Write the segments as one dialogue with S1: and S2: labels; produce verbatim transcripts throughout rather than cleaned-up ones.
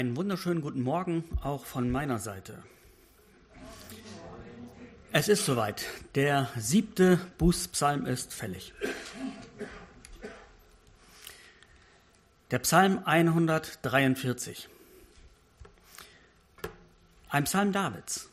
S1: Einen wunderschönen guten Morgen auch von meiner Seite. Es ist soweit. Der siebte Bußpsalm ist fällig. Der Psalm hundertdreiundvierzig. Ein Psalm Davids.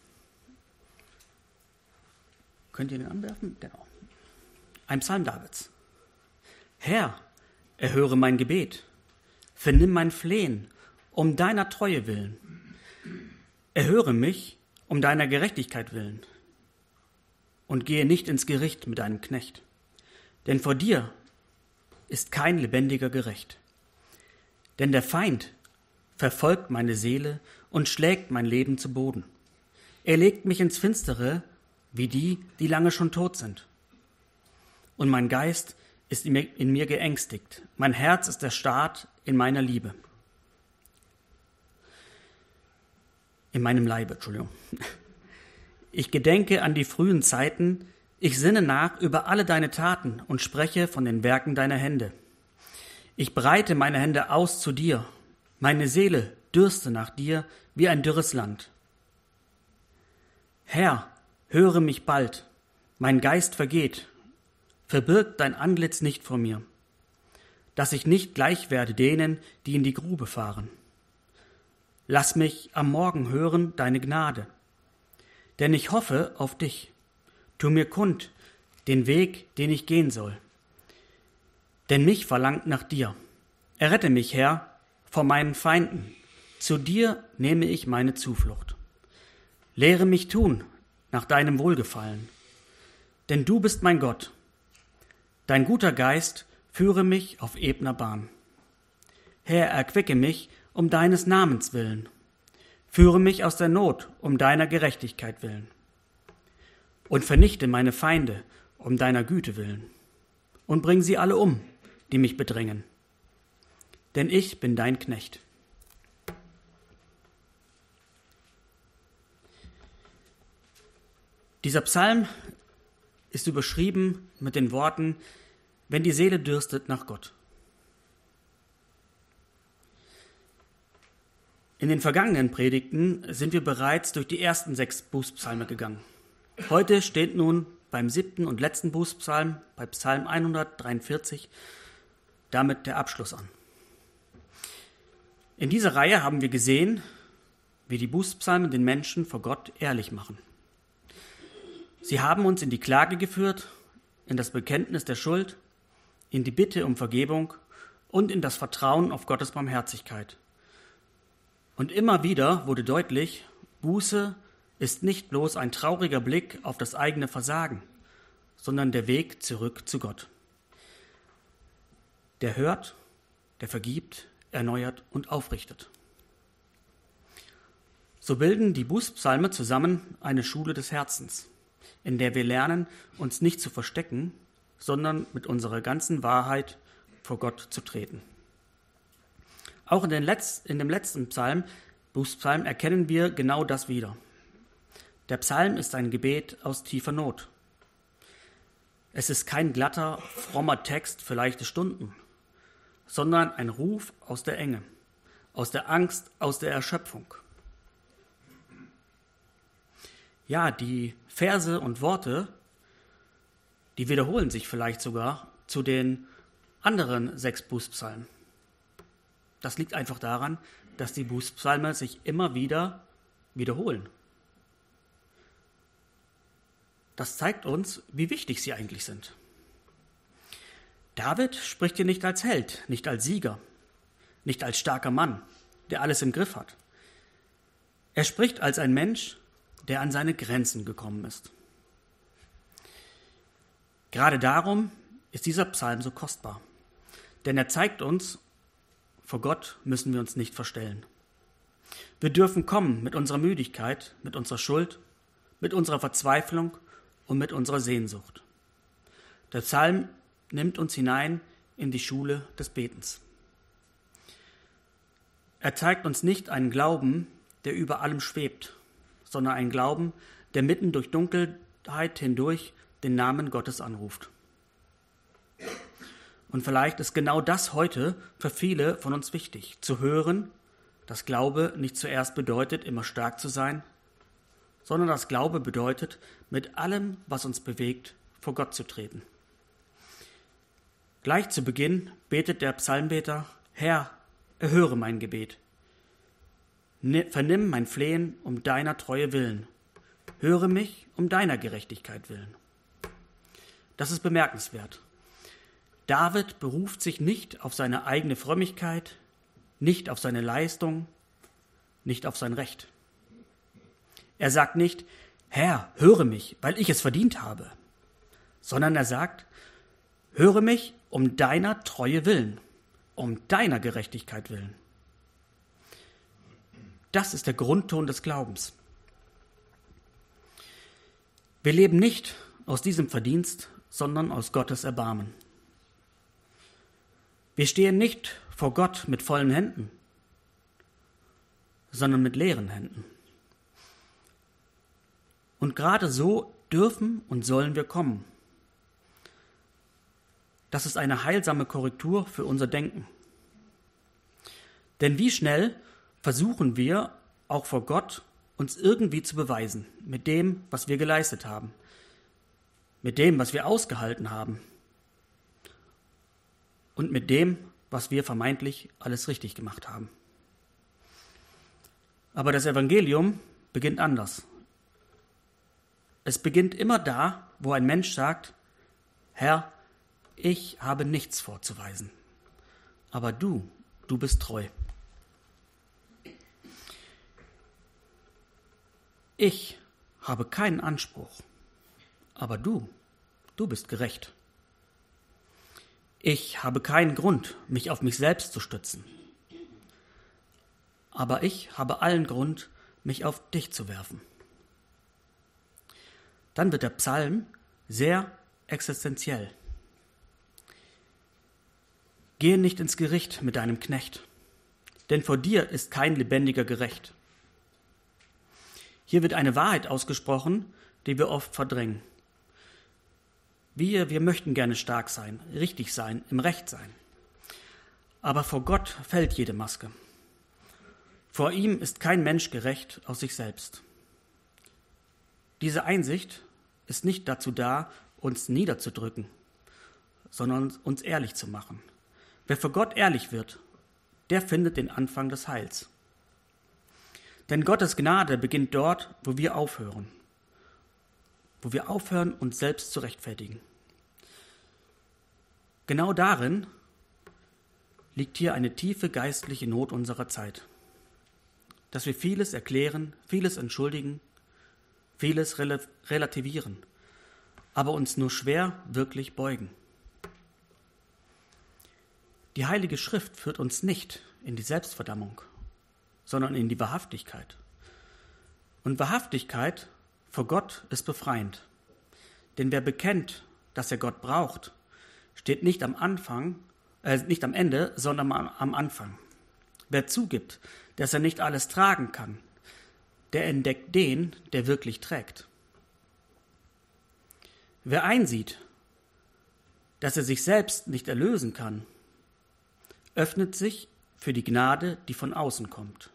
S1: Könnt ihr den anwerfen? Genau. Ein Psalm Davids. Herr, erhöre mein Gebet, vernimm mein Flehen, um deiner Treue willen. Erhöre mich um deiner Gerechtigkeit willen und gehe nicht ins Gericht mit deinem Knecht. Denn vor dir ist kein Lebendiger gerecht. Denn der Feind verfolgt meine Seele und schlägt mein Leben zu Boden. Er legt mich ins Finstere, wie die, die lange schon tot sind. Und mein Geist ist in mir, in mir geängstigt. Mein Herz ist erstarrt in meiner Liebe. In meinem Leibe, Entschuldigung. Ich gedenke an die frühen Zeiten, ich sinne nach über alle deine Taten und spreche von den Werken deiner Hände. Ich breite meine Hände aus zu dir, meine Seele dürste nach dir wie ein dürres Land. Herr, höre mich bald, mein Geist vergeht, verbirg dein Antlitz nicht vor mir, dass ich nicht gleich werde denen, die in die Grube fahren. Lass mich am Morgen hören deine Gnade, denn ich hoffe auf dich. Tu mir kund den Weg, den ich gehen soll. Denn mich verlangt nach dir. Errette mich, Herr, vor meinen Feinden. Zu dir nehme ich meine Zuflucht. Lehre mich tun nach deinem Wohlgefallen, denn du bist mein Gott. Dein guter Geist führe mich auf ebner Bahn. Herr, erquicke mich um deines Namens willen. Führe mich aus der Not um deiner Gerechtigkeit willen. Und vernichte meine Feinde um deiner Güte willen. Und bring sie alle um, die mich bedrängen. Denn ich bin dein Knecht. Dieser Psalm ist überschrieben mit den Worten, wenn die Seele dürstet nach Gott. In den vergangenen Predigten sind wir bereits durch die ersten sechs Bußpsalme gegangen. Heute steht nun beim siebten und letzten Bußpsalm, bei Psalm hundertdreiundvierzig, damit der Abschluss an. In dieser Reihe haben wir gesehen, wie die Bußpsalmen den Menschen vor Gott ehrlich machen. Sie haben uns in die Klage geführt, in das Bekenntnis der Schuld, in die Bitte um Vergebung und in das Vertrauen auf Gottes Barmherzigkeit. Und immer wieder wurde deutlich, Buße ist nicht bloß ein trauriger Blick auf das eigene Versagen, sondern der Weg zurück zu Gott. Der hört, der vergibt, erneuert und aufrichtet. So bilden die Bußpsalme zusammen eine Schule des Herzens, in der wir lernen, uns nicht zu verstecken, sondern mit unserer ganzen Wahrheit vor Gott zu treten. Auch in, den Letz-, in dem letzten Psalm, Bußpsalm, erkennen wir genau das wieder. Der Psalm ist ein Gebet aus tiefer Not. Es ist kein glatter, frommer Text für leichte Stunden, sondern ein Ruf aus der Enge, aus der Angst, aus der Erschöpfung. Ja, die Verse und Worte, die wiederholen sich vielleicht sogar zu den anderen sechs Bußpsalmen. Das liegt einfach daran, dass die Bußpsalme sich immer wieder wiederholen. Das zeigt uns, wie wichtig sie eigentlich sind. David spricht hier nicht als Held, nicht als Sieger, nicht als starker Mann, der alles im Griff hat. Er spricht als ein Mensch, der an seine Grenzen gekommen ist. Gerade darum ist dieser Psalm so kostbar, denn er zeigt uns, vor Gott müssen wir uns nicht verstellen. Wir dürfen kommen mit unserer Müdigkeit, mit unserer Schuld, mit unserer Verzweiflung und mit unserer Sehnsucht. Der Psalm nimmt uns hinein in die Schule des Betens. Er zeigt uns nicht einen Glauben, der über allem schwebt, sondern einen Glauben, der mitten durch Dunkelheit hindurch den Namen Gottes anruft. Und vielleicht ist genau das heute für viele von uns wichtig, zu hören, dass Glaube nicht zuerst bedeutet, immer stark zu sein, sondern dass Glaube bedeutet, mit allem, was uns bewegt, vor Gott zu treten. Gleich zu Beginn betet der Psalmbeter: Herr, erhöre mein Gebet. Vernimm mein Flehen um deiner Treue willen. Höre mich um deiner Gerechtigkeit willen. Das ist bemerkenswert. David beruft sich nicht auf seine eigene Frömmigkeit, nicht auf seine Leistung, nicht auf sein Recht. Er sagt nicht: Herr, höre mich, weil ich es verdient habe, sondern er sagt: Höre mich um deiner Treue willen, um deiner Gerechtigkeit willen. Das ist der Grundton des Glaubens. Wir leben nicht aus diesem Verdienst, sondern aus Gottes Erbarmen. Wir stehen nicht vor Gott mit vollen Händen, sondern mit leeren Händen. Und gerade so dürfen und sollen wir kommen. Das ist eine heilsame Korrektur für unser Denken. Denn wie schnell versuchen wir, auch vor Gott, uns irgendwie zu beweisen, mit dem, was wir geleistet haben, mit dem, was wir ausgehalten haben und mit dem, was wir vermeintlich alles richtig gemacht haben. Aber das Evangelium beginnt anders. Es beginnt immer da, wo ein Mensch sagt: Herr, ich habe nichts vorzuweisen, aber du, du bist treu. Ich habe keinen Anspruch, aber du, du bist gerecht. Ich habe keinen Grund, mich auf mich selbst zu stützen, aber ich habe allen Grund, mich auf dich zu werfen. Dann wird der Psalm sehr existenziell. Gehe nicht ins Gericht mit deinem Knecht, denn vor dir ist kein Lebendiger gerecht. Hier wird eine Wahrheit ausgesprochen, die wir oft verdrängen. Wir, wir möchten gerne stark sein, richtig sein, im Recht sein. Aber vor Gott fällt jede Maske. Vor ihm ist kein Mensch gerecht aus sich selbst. Diese Einsicht ist nicht dazu da, uns niederzudrücken, sondern uns ehrlich zu machen. Wer vor Gott ehrlich wird, der findet den Anfang des Heils. Denn Gottes Gnade beginnt dort, wo wir aufhören. Wo wir aufhören, uns selbst zu rechtfertigen. Genau darin liegt hier eine tiefe geistliche Not unserer Zeit. Dass wir vieles erklären, vieles entschuldigen, vieles rel- relativieren, aber uns nur schwer wirklich beugen. Die Heilige Schrift führt uns nicht in die Selbstverdammung, sondern in die Wahrhaftigkeit. Und Wahrhaftigkeit vor Gott ist befreiend. Denn wer bekennt, dass er Gott braucht, steht nicht am Anfang, äh, nicht am Ende, sondern am, am Anfang. Wer zugibt, dass er nicht alles tragen kann, der entdeckt den, der wirklich trägt. Wer einsieht, dass er sich selbst nicht erlösen kann, öffnet sich für die Gnade, die von außen kommt.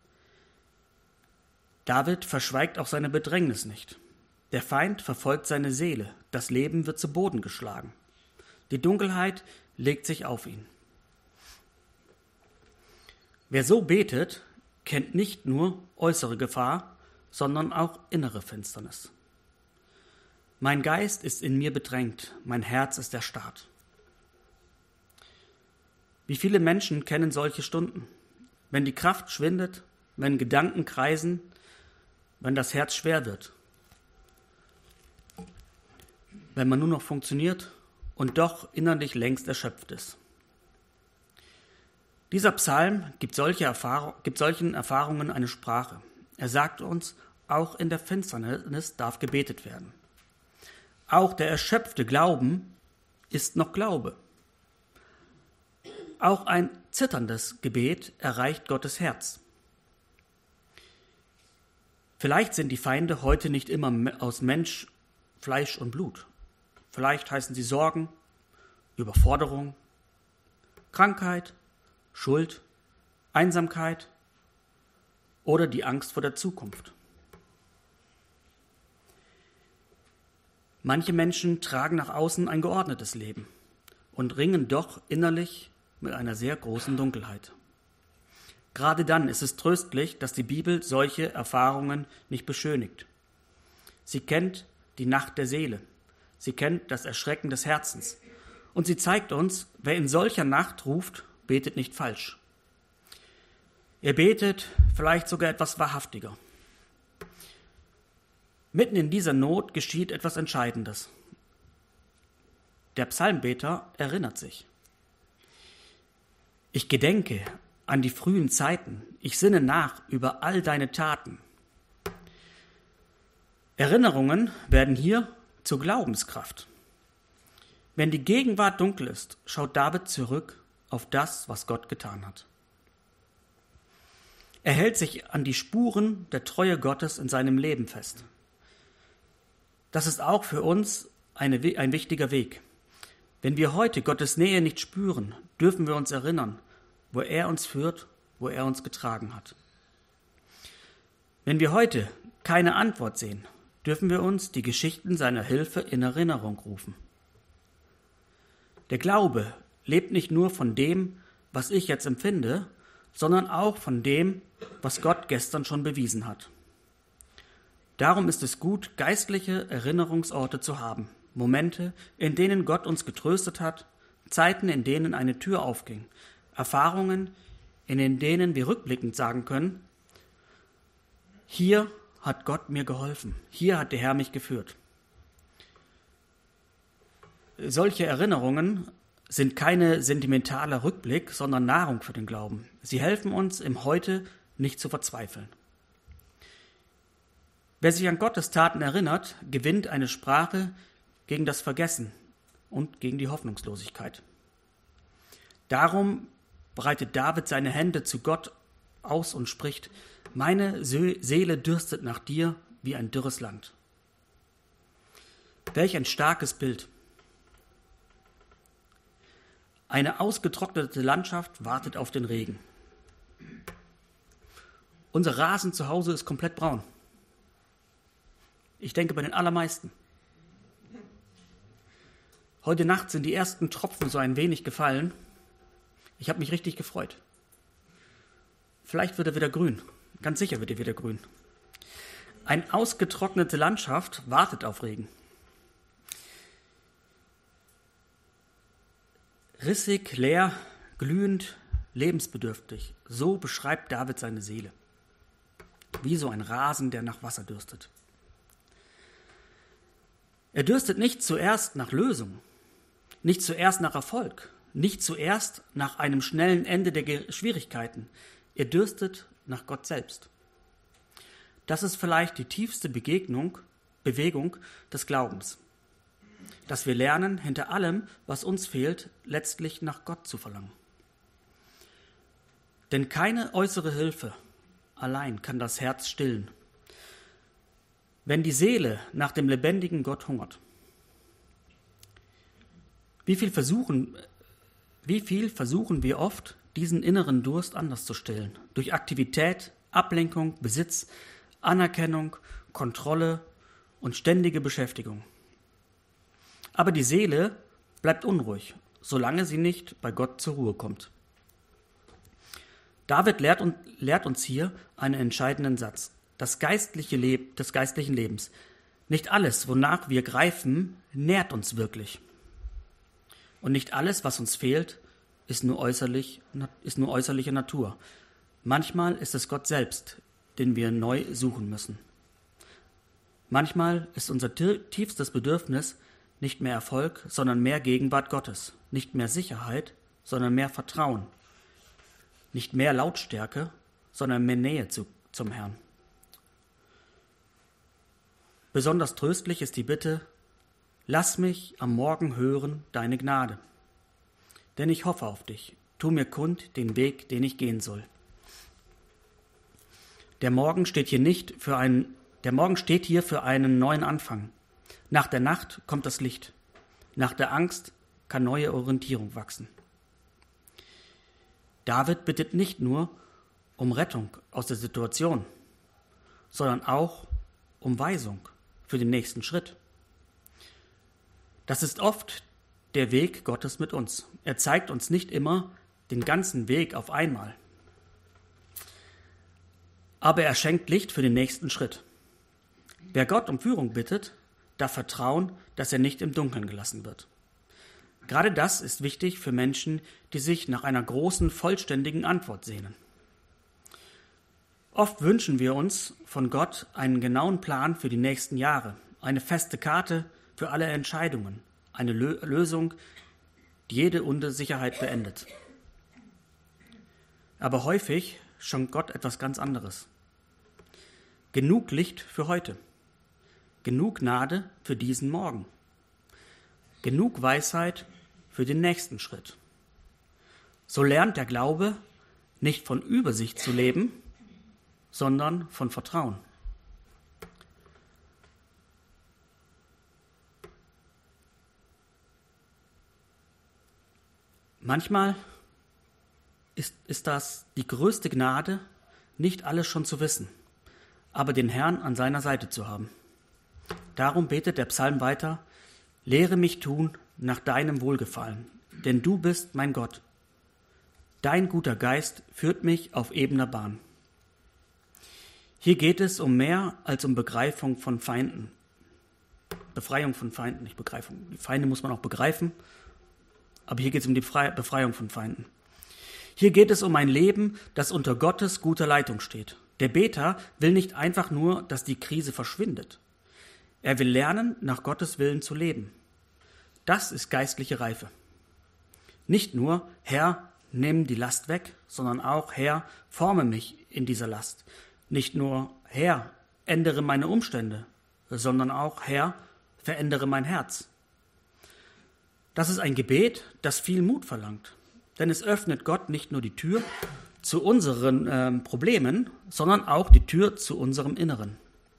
S1: David verschweigt auch seine Bedrängnis nicht. Der Feind verfolgt seine Seele, das Leben wird zu Boden geschlagen. Die Dunkelheit legt sich auf ihn. Wer so betet, kennt nicht nur äußere Gefahr, sondern auch innere Finsternis. Mein Geist ist in mir bedrängt, mein Herz ist erstarrt. Wie viele Menschen kennen solche Stunden, wenn die Kraft schwindet, wenn Gedanken kreisen, wenn das Herz schwer wird, wenn man nur noch funktioniert und doch innerlich längst erschöpft ist. Dieser Psalm gibt, solche Erfahrung, gibt solchen Erfahrungen eine Sprache. Er sagt uns, auch in der Finsternis darf gebetet werden. Auch der erschöpfte Glauben ist noch Glaube. Auch ein zitterndes Gebet erreicht Gottes Herz. Vielleicht sind die Feinde heute nicht immer aus Mensch, Fleisch und Blut. Vielleicht heißen sie Sorgen, Überforderung, Krankheit, Schuld, Einsamkeit oder die Angst vor der Zukunft. Manche Menschen tragen nach außen ein geordnetes Leben und ringen doch innerlich mit einer sehr großen Dunkelheit. Gerade dann ist es tröstlich, dass die Bibel solche Erfahrungen nicht beschönigt. Sie kennt die Nacht der Seele, sie kennt das Erschrecken des Herzens und sie zeigt uns, wer in solcher Nacht ruft, betet nicht falsch. Er betet vielleicht sogar etwas wahrhaftiger. Mitten in dieser Not geschieht etwas Entscheidendes. Der Psalmbeter erinnert sich. Ich gedenke an die frühen Zeiten, ich sinne nach über all deine Taten. Erinnerungen werden hier zur Glaubenskraft. Wenn die Gegenwart dunkel ist, schaut David zurück auf das, was Gott getan hat. Er hält sich an die Spuren der Treue Gottes in seinem Leben fest. Das ist auch für uns eine, ein wichtiger Weg. Wenn wir heute Gottes Nähe nicht spüren, dürfen wir uns erinnern, wo er uns führt, wo er uns getragen hat. Wenn wir heute keine Antwort sehen, dürfen wir uns die Geschichten seiner Hilfe in Erinnerung rufen. Der Glaube lebt nicht nur von dem, was ich jetzt empfinde, sondern auch von dem, was Gott gestern schon bewiesen hat. Darum ist es gut, geistliche Erinnerungsorte zu haben, Momente, in denen Gott uns getröstet hat, Zeiten, in denen eine Tür aufging, Erfahrungen, in denen wir rückblickend sagen können, hier hat Gott mir geholfen, hier hat der Herr mich geführt. Solche Erinnerungen sind keine sentimentaler Rückblick, sondern Nahrung für den Glauben. Sie helfen uns, im Heute nicht zu verzweifeln. Wer sich an Gottes Taten erinnert, gewinnt eine Sprache gegen das Vergessen und gegen die Hoffnungslosigkeit. Darum breitet David seine Hände zu Gott aus und spricht, meine Seele dürstet nach dir wie ein dürres Land. Welch ein starkes Bild. Eine ausgetrocknete Landschaft wartet auf den Regen. Unser Rasen zu Hause ist komplett braun. Ich denke bei den allermeisten. Heute Nacht sind die ersten Tropfen so ein wenig gefallen. Ich habe mich richtig gefreut. Vielleicht wird er wieder grün. Ganz sicher wird er wieder grün. Eine ausgetrocknete Landschaft wartet auf Regen. Rissig, leer, glühend, lebensbedürftig. So beschreibt David seine Seele. Wie so ein Rasen, der nach Wasser dürstet. Er dürstet nicht zuerst nach Lösung, nicht zuerst nach Erfolg, nicht zuerst nach einem schnellen Ende der Schwierigkeiten. Er dürstet nach Gott selbst. Das ist vielleicht die tiefste Begegnung, Bewegung des Glaubens. Dass wir lernen, hinter allem, was uns fehlt, letztlich nach Gott zu verlangen. Denn keine äußere Hilfe allein kann das Herz stillen. Wenn die Seele nach dem lebendigen Gott hungert. Wie viel versuchen, wie viel versuchen wir oft, diesen inneren Durst anders zu stillen? Durch Aktivität, Ablenkung, Besitz, Anerkennung, Kontrolle und ständige Beschäftigung. Aber die Seele bleibt unruhig, solange sie nicht bei Gott zur Ruhe kommt. David lehrt, und, lehrt uns hier einen entscheidenden Satz. Das geistliche Leben des geistlichen Lebens. Nicht alles, wonach wir greifen, nährt uns wirklich. Und nicht alles, was uns fehlt, ist nur, äußerlich, ist nur äußerliche Natur. Manchmal ist es Gott selbst, den wir neu suchen müssen. Manchmal ist unser tiefstes Bedürfnis nicht mehr Erfolg, sondern mehr Gegenwart Gottes. Nicht mehr Sicherheit, sondern mehr Vertrauen. Nicht mehr Lautstärke, sondern mehr Nähe zu, zum Herrn. Besonders tröstlich ist die Bitte, lass mich am Morgen hören deine Gnade. Denn ich hoffe auf dich, tu mir kund den Weg, den ich gehen soll. Der Morgen steht hier nicht für einen, der Morgen steht hier für einen neuen Anfang. Nach der Nacht kommt das Licht. Nach der Angst kann neue Orientierung wachsen. David bittet nicht nur um Rettung aus der Situation, sondern auch um Weisung für den nächsten Schritt. Das ist oft der Weg Gottes mit uns. Er zeigt uns nicht immer den ganzen Weg auf einmal. Aber er schenkt Licht für den nächsten Schritt. Wer Gott um Führung bittet, darf vertrauen, dass er nicht im Dunkeln gelassen wird. Gerade das ist wichtig für Menschen, die sich nach einer großen, vollständigen Antwort sehnen. Oft wünschen wir uns von Gott einen genauen Plan für die nächsten Jahre, eine feste Karte für alle Entscheidungen, eine Lö- Lösung, die jede Unsicherheit beendet. Aber häufig schenkt Gott etwas ganz anderes. Genug Licht für heute, genug Gnade für diesen Morgen, genug Weisheit für den nächsten Schritt. So lernt der Glaube nicht von Übersicht zu leben, sondern von Vertrauen. Manchmal ist, ist das die größte Gnade, nicht alles schon zu wissen, aber den Herrn an seiner Seite zu haben. Darum betet der Psalm weiter: Lehre mich tun nach deinem Wohlgefallen, denn du bist mein Gott. Dein guter Geist führt mich auf ebener Bahn. Hier geht es um mehr als um Begreifung von Feinden. Befreiung von Feinden, nicht Begreifung. Die Feinde muss man auch begreifen, aber hier geht es um die Befreiung von Feinden. Hier geht es um ein Leben, das unter Gottes guter Leitung steht. Der Beter will nicht einfach nur, dass die Krise verschwindet. Er will lernen, nach Gottes Willen zu leben. Das ist geistliche Reife. Nicht nur, Herr, nimm die Last weg, sondern auch, Herr, forme mich in dieser Last. Nicht nur, Herr, ändere meine Umstände, sondern auch, Herr, verändere mein Herz. Das ist ein Gebet, das viel Mut verlangt. Denn es öffnet Gott nicht nur die Tür zu unseren äh, Problemen, sondern auch die Tür zu unserem Inneren.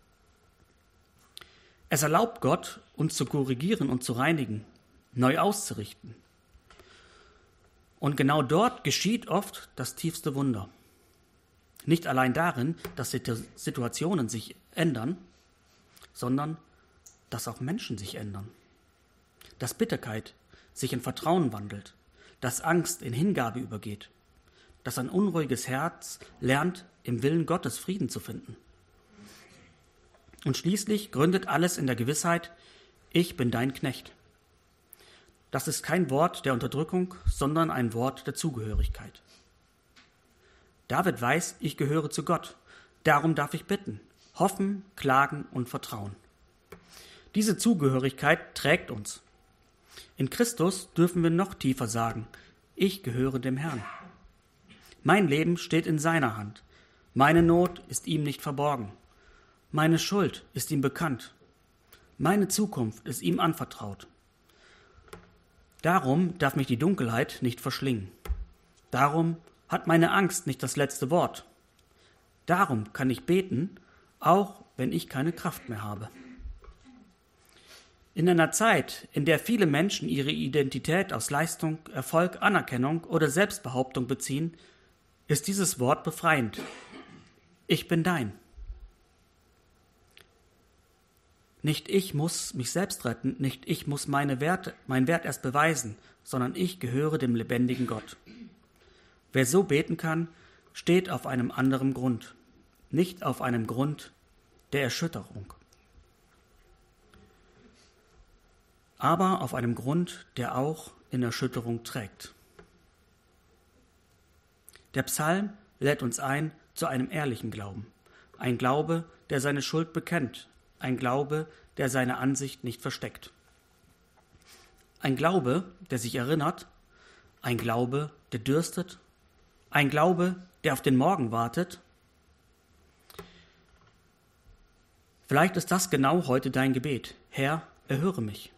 S1: Es erlaubt Gott, uns zu korrigieren und zu reinigen, neu auszurichten. Und genau dort geschieht oft das tiefste Wunder. Nicht allein darin, dass Situationen sich ändern, sondern dass auch Menschen sich ändern. Dass Bitterkeit sich in Vertrauen wandelt, dass Angst in Hingabe übergeht, dass ein unruhiges Herz lernt, im Willen Gottes Frieden zu finden. Und schließlich gründet alles in der Gewissheit: Ich bin dein Knecht. Das ist kein Wort der Unterdrückung, sondern ein Wort der Zugehörigkeit. David weiß, ich gehöre zu Gott. Darum darf ich bitten, hoffen, klagen und vertrauen. Diese Zugehörigkeit trägt uns. In Christus dürfen wir noch tiefer sagen: Ich gehöre dem Herrn. Mein Leben steht in seiner Hand. Meine Not ist ihm nicht verborgen. Meine Schuld ist ihm bekannt. Meine Zukunft ist ihm anvertraut. Darum darf mich die Dunkelheit nicht verschlingen. Darum hat meine Angst nicht das letzte Wort. Darum kann ich beten, auch wenn ich keine Kraft mehr habe. In einer Zeit, in der viele Menschen ihre Identität aus Leistung, Erfolg, Anerkennung oder Selbstbehauptung beziehen, ist dieses Wort befreiend. Ich bin dein. Nicht ich muss mich selbst retten, nicht ich muss meine Werte, meinen Wert erst beweisen, sondern ich gehöre dem lebendigen Gott. Wer so beten kann, steht auf einem anderen Grund, nicht auf einem Grund der Erschütterung, aber auf einem Grund, der auch in Erschütterung trägt. Der Psalm lädt uns ein zu einem ehrlichen Glauben, ein Glaube, der seine Schuld bekennt, ein Glaube, der seine Ansicht nicht versteckt. Ein Glaube, der sich erinnert, ein Glaube, der dürstet, ein Glaube, der auf den Morgen wartet. Vielleicht ist das genau heute dein Gebet. Herr, erhöre mich.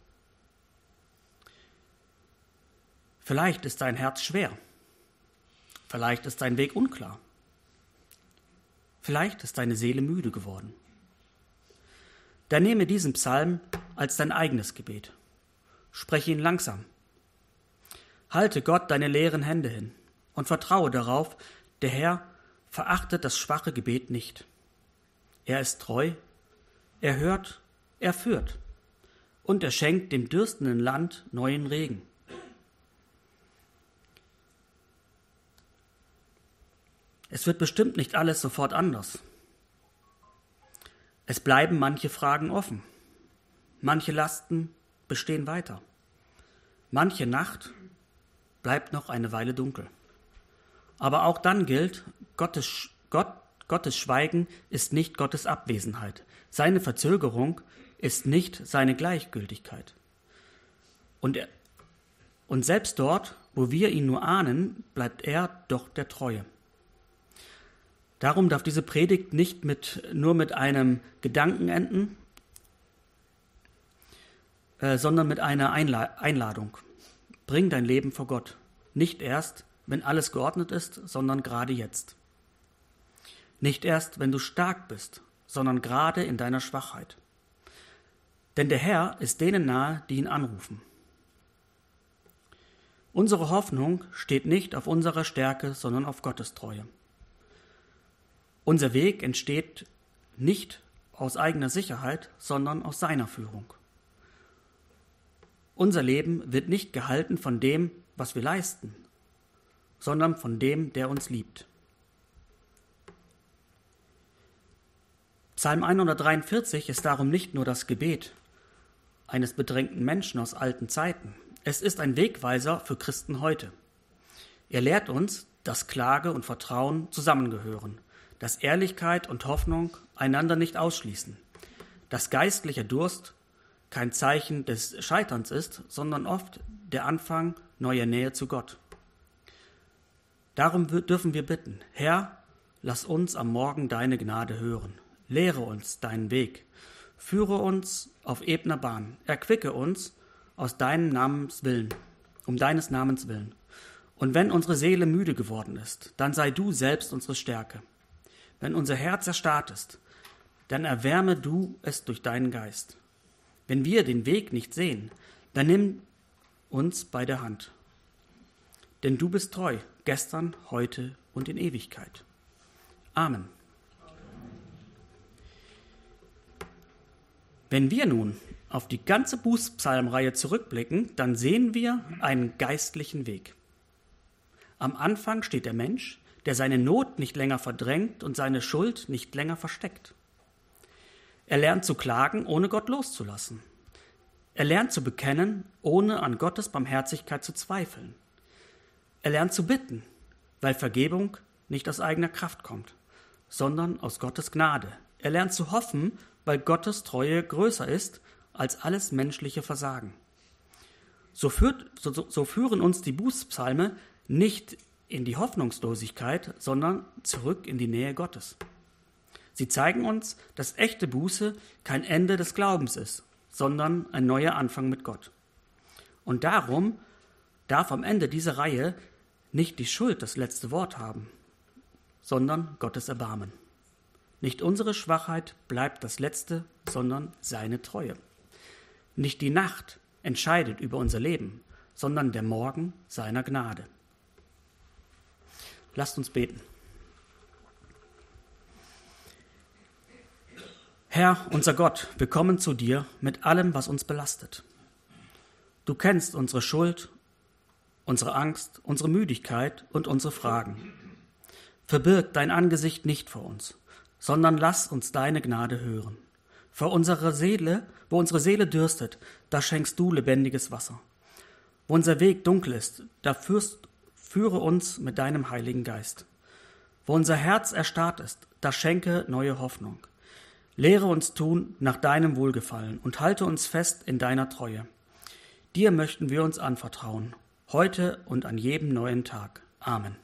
S1: Vielleicht ist dein Herz schwer. Vielleicht ist dein Weg unklar. Vielleicht ist deine Seele müde geworden. Dann nehme diesen Psalm als dein eigenes Gebet. Spreche ihn langsam. Halte Gott deine leeren Hände hin und vertraue darauf, der Herr verachtet das schwache Gebet nicht. Er ist treu, er hört, er führt, und er schenkt dem dürstenden Land neuen Regen. Es wird bestimmt nicht alles sofort anders. Es bleiben manche Fragen offen. Manche Lasten bestehen weiter. Manche Nacht bleibt noch eine Weile dunkel. Aber auch dann gilt, Gottes, Gott, Gottes Schweigen ist nicht Gottes Abwesenheit. Seine Verzögerung ist nicht seine Gleichgültigkeit. Und, er, und selbst dort, wo wir ihn nur ahnen, bleibt er doch der Treue. Darum darf diese Predigt nicht mit, nur mit einem Gedanken enden, äh, sondern mit einer Einla- Einladung. Bring dein Leben vor Gott. Nicht erst, wenn alles geordnet ist, sondern gerade jetzt. Nicht erst, wenn du stark bist, sondern gerade in deiner Schwachheit. Denn der Herr ist denen nahe, die ihn anrufen. Unsere Hoffnung steht nicht auf unserer Stärke, sondern auf Gottes Treue. Unser Weg entsteht nicht aus eigener Sicherheit, sondern aus seiner Führung. Unser Leben wird nicht gehalten von dem, was wir leisten, sondern von dem, der uns liebt. Psalm hundertdreiundvierzig ist darum nicht nur das Gebet eines bedrängten Menschen aus alten Zeiten. Es ist ein Wegweiser für Christen heute. Er lehrt uns, dass Klage und Vertrauen zusammengehören, dass Ehrlichkeit und Hoffnung einander nicht ausschließen, dass geistlicher Durst kein Zeichen des Scheiterns ist, sondern oft der Anfang neuer Nähe zu Gott. Darum dürfen wir bitten, Herr, lass uns am Morgen deine Gnade hören, lehre uns deinen Weg, führe uns auf ebner Bahn, erquicke uns aus deinem Namens willen, um deines Namens willen. Und wenn unsere Seele müde geworden ist, dann sei du selbst unsere Stärke. Wenn unser Herz erstarrt ist, dann erwärme du es durch deinen Geist. Wenn wir den Weg nicht sehen, dann nimm uns bei der Hand. Denn du bist treu, gestern, heute und in Ewigkeit. Amen. Wenn wir nun auf die ganze Bußpsalmreihe zurückblicken, dann sehen wir einen geistlichen Weg. Am Anfang steht der Mensch, der seine Not nicht länger verdrängt und seine Schuld nicht länger versteckt. Er lernt zu klagen, ohne Gott loszulassen. Er lernt zu bekennen, ohne an Gottes Barmherzigkeit zu zweifeln. Er lernt zu bitten, weil Vergebung nicht aus eigener Kraft kommt, sondern aus Gottes Gnade. Er lernt zu hoffen, weil Gottes Treue größer ist als alles menschliche Versagen. So, führt, so, so führen uns die Bußpsalme nicht in die Hoffnungslosigkeit, sondern zurück in die Nähe Gottes. Sie zeigen uns, dass echte Buße kein Ende des Glaubens ist, sondern ein neuer Anfang mit Gott. Und darum darf am Ende dieser Reihe nicht die Schuld das letzte Wort haben, sondern Gottes Erbarmen. Nicht unsere Schwachheit bleibt das Letzte, sondern seine Treue. Nicht die Nacht entscheidet über unser Leben, sondern der Morgen seiner Gnade. Lasst uns beten. Herr, unser Gott, wir kommen zu dir mit allem, was uns belastet. Du kennst unsere Schuld, unsere Angst, unsere Müdigkeit und unsere Fragen. Verbirg dein Angesicht nicht vor uns, sondern lass uns deine Gnade hören. Vor unserer Seele, wo unsere Seele dürstet, da schenkst du lebendiges Wasser. Wo unser Weg dunkel ist, da führst, führe uns mit deinem Heiligen Geist. Wo unser Herz erstarrt ist, da schenke neue Hoffnung. Lehre uns tun nach deinem Wohlgefallen und halte uns fest in deiner Treue. Dir möchten wir uns anvertrauen, heute und an jedem neuen Tag. Amen.